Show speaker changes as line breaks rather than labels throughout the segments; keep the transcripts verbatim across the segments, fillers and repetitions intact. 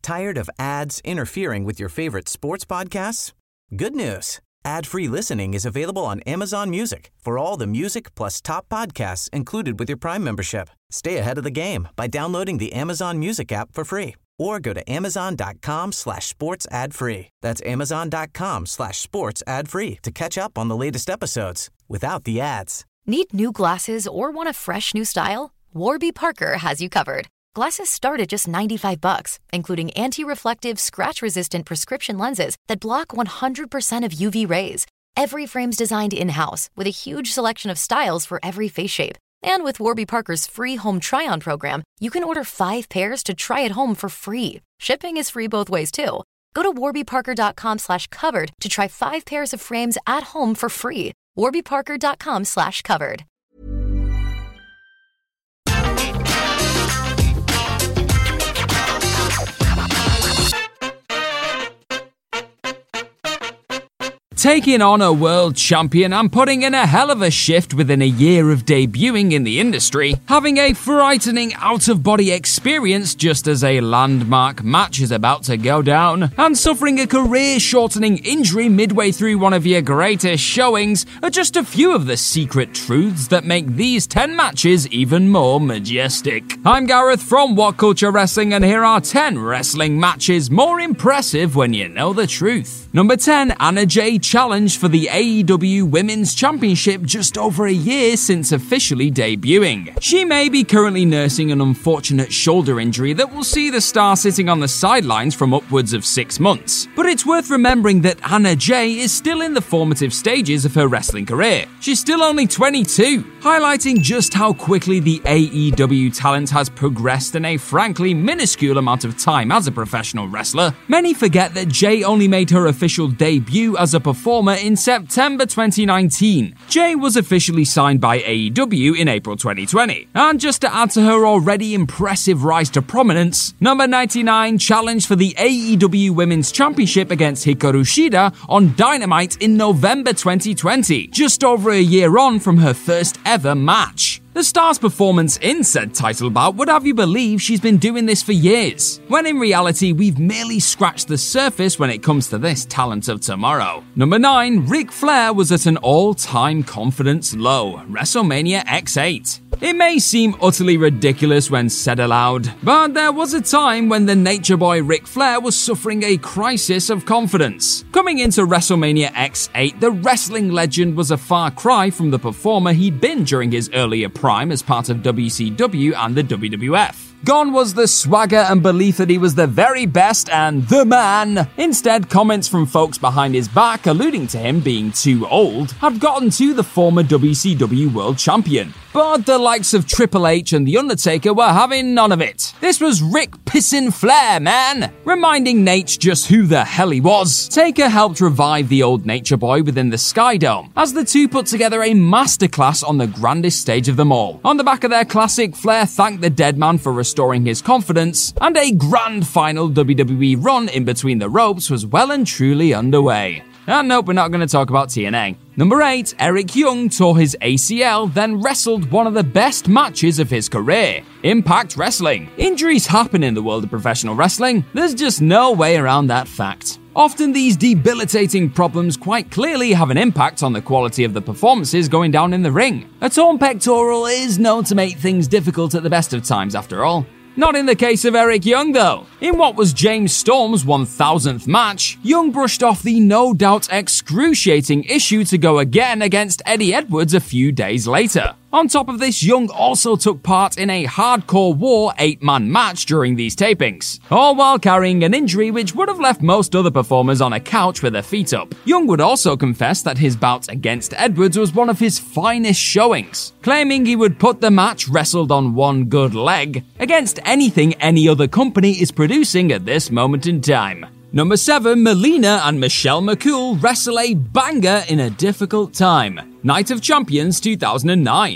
Tired of ads interfering with your favorite sports podcasts? Good news. Ad-free listening is available on Amazon Music for all the music plus top podcasts included with your Prime membership. Stay ahead of the game by downloading the Amazon Music app for free or go to amazon.com slash sports ad free. That's amazon.com slash sports ad free to catch up on the latest episodes without the ads.
Need new glasses or want a fresh new style? Warby Parker has you covered. Glasses start at just ninety-five bucks, including anti-reflective, scratch-resistant prescription lenses that block one hundred percent of U V rays. Every frame's designed in-house with a huge selection of styles for every face shape. And with Warby Parker's free home try-on program, you can order five pairs to try at home for free. Shipping is free both ways, too. Go to warbyparker.com slash covered to try five pairs of frames at home for free. warbyparker.com slash covered.
Taking on a world champion and putting in a hell of a shift within a year of debuting in the industry, having a frightening out-of-body experience just as a landmark match is about to go down, and suffering a career-shortening injury midway through one of your greatest showings are just a few of the secret truths that make these ten matches even more majestic. I'm Gareth from What Culture Wrestling, and here are ten wrestling matches more impressive when you know the truth. Number ten, Anna Jay challenge for the A E W Women's Championship just over a year since officially debuting. She may be currently nursing an unfortunate shoulder injury that will see the star sitting on the sidelines from upwards of six months. But it's worth remembering that Anna Jay is still in the formative stages of her wrestling career. She's still only twenty-two, highlighting just how quickly the A E W talent has progressed in a frankly minuscule amount of time as a professional wrestler. Many forget that Jay only made her official debut as a performer in September twenty nineteen. Jay was officially signed by A E W in April twenty twenty. And just to add to her already impressive rise to prominence, number ninety-nine challenged for the A E W Women's Championship against Hikaru Shida on Dynamite in November twenty twenty, just over a year on from her first ever match. The star's performance in said title bout would have you believe she's been doing this for years, when in reality we've merely scratched the surface when it comes to this talent of tomorrow. Number nine, Ric Flair was at an all-time confidence low, WrestleMania X eight. It may seem utterly ridiculous when said aloud, but there was a time when the Nature Boy Ric Flair was suffering a crisis of confidence. Coming into WrestleMania X eight, the wrestling legend was a far cry from the performer he'd been during his earlier prime as part of W C W and the W W F. Gone was the swagger and belief that he was the very best and the man. Instead, comments from folks behind his back alluding to him being too old had gotten to the former W C W World Champion. But the likes of Triple H and The Undertaker were having none of it. This was Ric Pissin' Flair, man! Reminding Nate just who the hell he was. Taker helped revive the old Nature Boy within the Sky Dome, as the two put together a masterclass on the grandest stage of them all. On the back of their classic, Flair thanked the dead man for restoring his confidence, and a grand final W W E run in between the ropes was well and truly underway. And nope, we're not going to talk about T N A. Number eight, Eric Young tore his A C L, then wrestled one of the best matches of his career. Impact Wrestling. Injuries happen in the world of professional wrestling. There's just no way around that fact. Often these debilitating problems quite clearly have an impact on the quality of the performances going down in the ring. A torn pectoral is known to make things difficult at the best of times after all. Not in the case of Eric Young, though. In what was James Storm's one thousandth match, Young brushed off the no doubt excruciating issue to go again against Eddie Edwards a few days later. On top of this, Young also took part in a Hardcore War eight-man match during these tapings, all while carrying an injury which would have left most other performers on a couch with their feet up. Young would also confess that his bout against Edwards was one of his finest showings, claiming he would put the match wrestled on one good leg against anything any other company is producing at this moment in time. Number seven, Melina and Michelle McCool wrestle a banger in a difficult time. Night of Champions two thousand nine.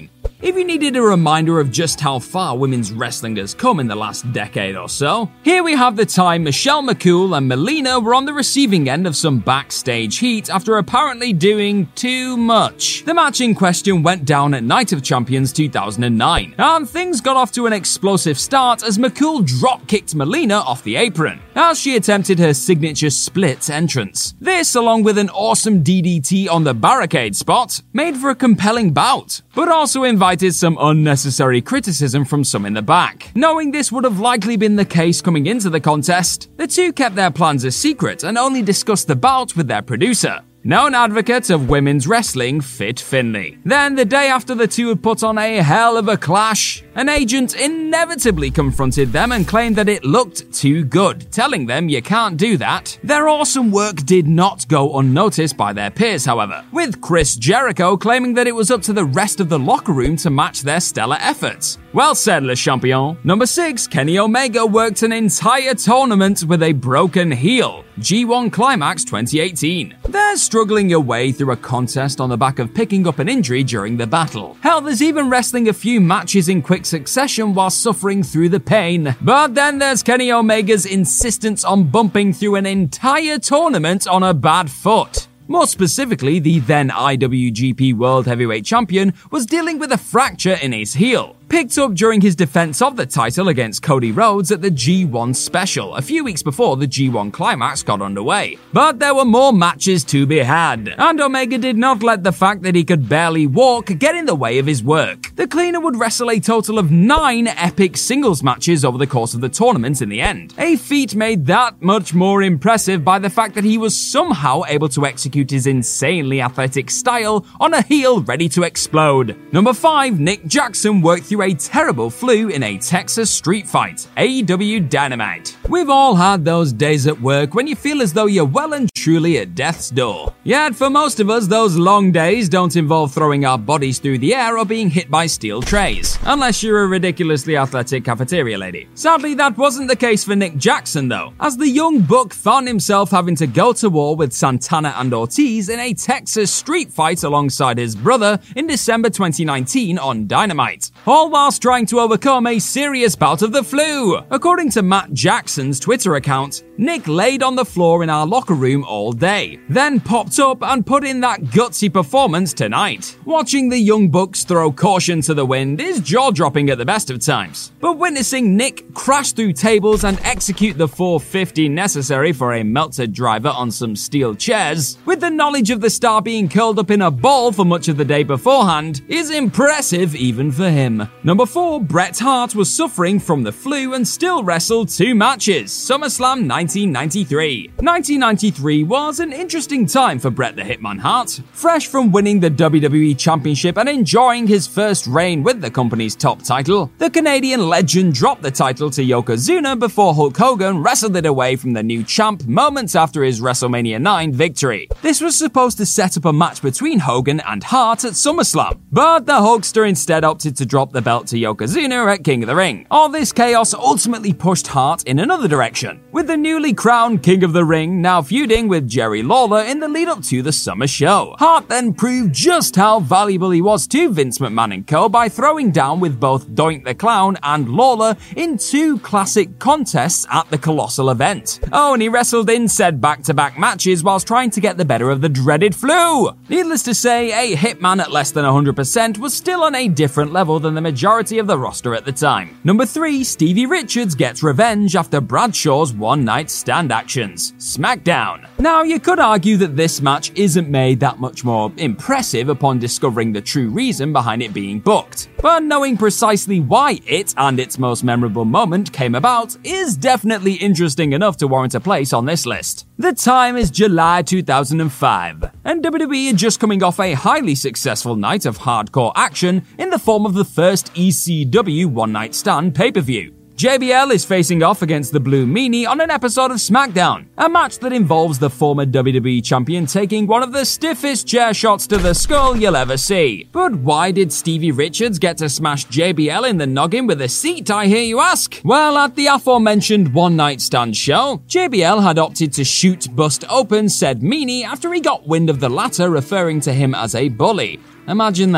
if you needed a reminder of just how far women's wrestling has come in the last decade or so, here we have the time Michelle McCool and Melina were on the receiving end of some backstage heat after apparently doing too much. The match in question went down at Night of Champions two thousand nine, and things got off to an explosive start as McCool drop-kicked Melina off the apron as she attempted her signature split entrance. This, along with an awesome D D T on the barricade spot, made for a compelling bout, but also invited some unnecessary criticism from some in the back. Knowing this would have likely been the case coming into the contest, the two kept their plans a secret and only discussed the bout with their producer, known advocate of women's wrestling, Fit Finlay. Then, the day after the two had put on a hell of a clash, an agent inevitably confronted them and claimed that it looked too good, telling them you can't do that. Their awesome work did not go unnoticed by their peers, however, with Chris Jericho claiming that it was up to the rest of the locker room to match their stellar efforts. Well said, Le Champion. Number six, Kenny Omega worked an entire tournament with a broken heel. G one Climax twenty eighteen. They're struggling your way through a contest on the back of picking up an injury during the battle. Hell, there's even wrestling a few matches in quick succession while suffering through the pain. But then there's Kenny Omega's insistence on bumping through an entire tournament on a bad foot. More specifically, the then I W G P World Heavyweight Champion was dealing with a fracture in his heel, picked up during his defense of the title against Cody Rhodes at the G one Special, a few weeks before the G one Climax got underway. But there were more matches to be had, and Omega did not let the fact that he could barely walk get in the way of his work. The cleaner would wrestle a total of nine epic singles matches over the course of the tournament in the end, a feat made that much more impressive by the fact that he was somehow able to execute his insanely athletic style on a heel ready to explode. Number five, Nick Jackson worked through a terrible flu in a Texas street fight, A E W Dynamite. We've all had those days at work when you feel as though you're well and truly at death's door. Yet for most of us, those long days don't involve throwing our bodies through the air or being hit by steel trays, unless you're a ridiculously athletic cafeteria lady. Sadly, that wasn't the case for Nick Jackson though, as the young buck found himself having to go to war with Santana and Ortiz in a Texas street fight alongside his brother in December twenty nineteen on Dynamite, all whilst trying to overcome a serious bout of the flu. According to Matt Jackson's Twitter account, Nick laid on the floor in our locker room all day, then popped up and put in that gutsy performance tonight. Watching the young bucks throw caution to the wind is jaw-dropping at the best of times, but witnessing Nick crash through tables and execute the four fifty necessary for a Meltzer driver on some steel chairs, with the knowledge of the star being curled up in a ball for much of the day beforehand, is impressive even for him. Number four, Bret Hart was suffering from the flu and still wrestled two matches, SummerSlam nineteen ninety-three. nineteen ninety-three was an interesting time for Bret the Hitman Hart. Fresh from winning the W W E Championship and enjoying his first reign with the company's top title, the Canadian legend dropped the title to Yokozuna before Hulk Hogan wrestled it away from the new champ moments after his WrestleMania nine victory. This was supposed to set up a match between Hogan and Hart at SummerSlam, but the Hulkster instead opted to drop the belt to Yokozuna at King of the Ring. All this chaos ultimately pushed Hart in another direction, with the newly crowned King of the Ring now feuding with Jerry Lawler in the lead up to the summer show. Hart then proved just how valuable he was to Vince McMahon and co by throwing down with both Doink the Clown and Lawler in two classic contests at the Colossal event. Oh, and he wrestled in said back-to-back matches whilst trying to get the better of the dreaded flu. Needless to say, a Hitman at less than one hundred percent was still on a different level than the majority of the roster at the time. Number three, Stevie Richards gets revenge after Bradshaw's one-night stand actions, SmackDown. Now, you could argue that this match isn't made that much more impressive upon discovering the true reason behind it being booked, but knowing precisely why it and its most memorable moment came about is definitely interesting enough to warrant a place on this list. The time is July two thousand five, and W W E are just coming off a highly successful night of hardcore action in the form of the first E C W One Night Stand pay-per-view. J B L is facing off against the Blue Meanie on an episode of SmackDown, a match that involves the former W W E champion taking one of the stiffest chair shots to the skull you'll ever see. But why did Stevie Richards get to smash J B L in the noggin with a seat, I hear you ask? Well, at the aforementioned One Night Stand show, J B L had opted to shoot bust open said Meanie after he got wind of the latter referring to him as a bully. Imagine that.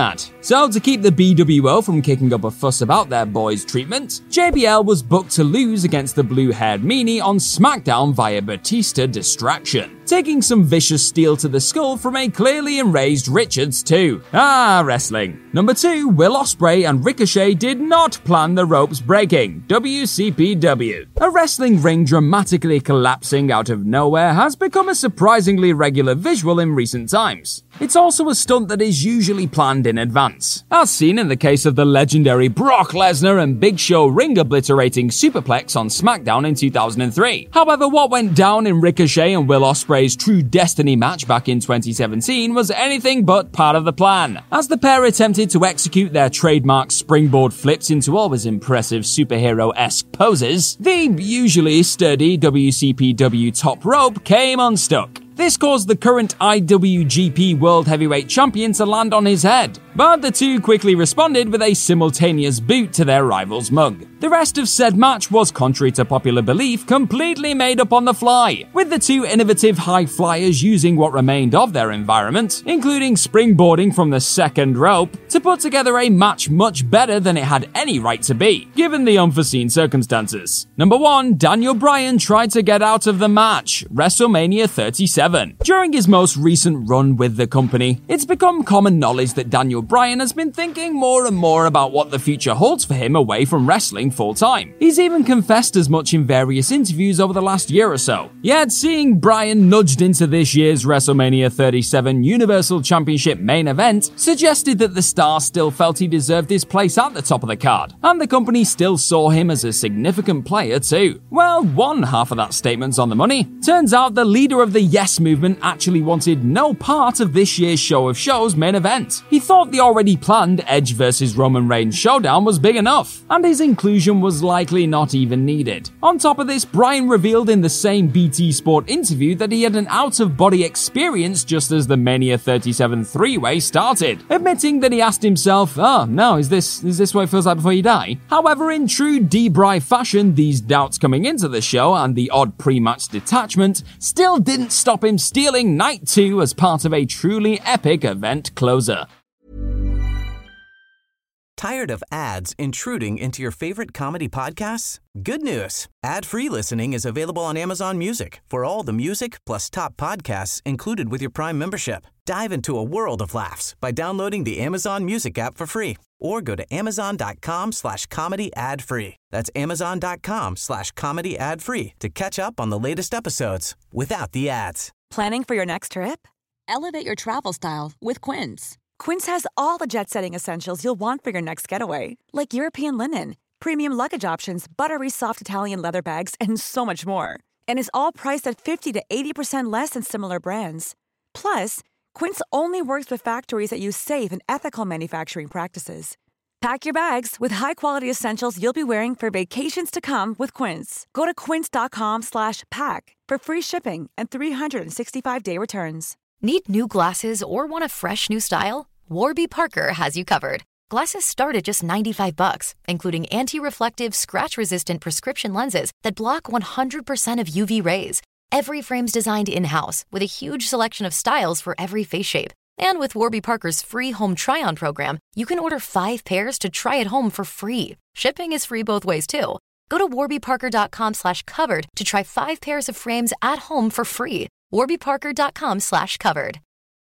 So to keep the B W O from kicking up a fuss about their boys' treatment, J B L was booked to lose against the blue-haired meanie on SmackDown via Batista distraction, taking some vicious steel to the skull from a clearly enraged Richards too. Ah, wrestling. Number two, Will Ospreay and Ricochet did not plan the ropes breaking. W C P W. A wrestling ring dramatically collapsing out of nowhere has become a surprisingly regular visual in recent times. It's also a stunt that is usually planned in advance, as seen in the case of the legendary Brock Lesnar and Big Show ring-obliterating superplex on SmackDown in two thousand three. However, what went down in Ricochet and Will Ospreay's True Destiny match back in twenty seventeen was anything but part of the plan, as the pair attempted to execute their trademark springboard flips into always impressive superhero-esque poses. The usually sturdy W C P W top rope came unstuck. This caused the current I W G P World Heavyweight Champion to land on his head, but the two quickly responded with a simultaneous boot to their rival's mug. The rest of said match was, contrary to popular belief, completely made up on the fly, with the two innovative high flyers using what remained of their environment, including springboarding from the second rope, to put together a match much better than it had any right to be, given the unforeseen circumstances. Number one, Daniel Bryan tried to get out of the match, WrestleMania thirty-seven. During his most recent run with the company, it's become common knowledge that Daniel Bryan has been thinking more and more about what the future holds for him away from wrestling full-time. He's even confessed as much in various interviews over the last year or so. Yet, seeing Bryan nudged into this year's WrestleMania thirty-seven Universal Championship main event suggested that the star still felt he deserved his place at the top of the card, and the company still saw him as a significant player too. Well, one half of that statement's on the money. Turns out the leader of the Yes movement actually wanted no part of this year's Show of Shows main event. He thought the already planned Edge versus Roman Reigns showdown was big enough, and his inclusion was likely not even needed. On top of this, Bryan revealed in the same B T Sport interview that he had an out-of-body experience just as the Mania thirty-seven three-way started, admitting that he asked himself, oh no, is this is this what it feels like before you die? However, in true D-Bry fashion, these doubts coming into the show and the odd pre-match detachment still didn't stop him stealing night two as part of a truly epic event closer.
Tired of ads intruding into your favorite comedy podcasts? Good news. Ad-free listening is available on Amazon Music for all the music plus top podcasts included with your Prime membership. Dive into a world of laughs by downloading the Amazon Music app for free or go to amazon.com slash comedy ad free. That's amazon.com slash comedy ad free to catch up on the latest episodes without the ads.
Planning for your next trip? Elevate your travel style with Quince. Quince has all the jet-setting essentials you'll want for your next getaway, like European linen, premium luggage options, buttery soft Italian leather bags, and so much more. And is all priced at fifty to eighty percent less than similar brands. Plus, Quince only works with factories that use safe and ethical manufacturing practices. Pack your bags with high-quality essentials you'll be wearing for vacations to come with Quince. Go to quince.com slash pack for free shipping and three sixty-five day returns.
Need new glasses or want a fresh new style? Warby Parker has you covered. Glasses start at just ninety-five bucks, including anti-reflective, scratch-resistant prescription lenses that block one hundred percent of U V rays. Every frame's designed in-house with a huge selection of styles for every face shape. And with Warby Parker's free home try-on program, you can order five pairs to try at home for free. Shipping is free both ways, too. Go to warbyparker.com slash covered to try five pairs of frames at home for free. warbyparker.com slash covered.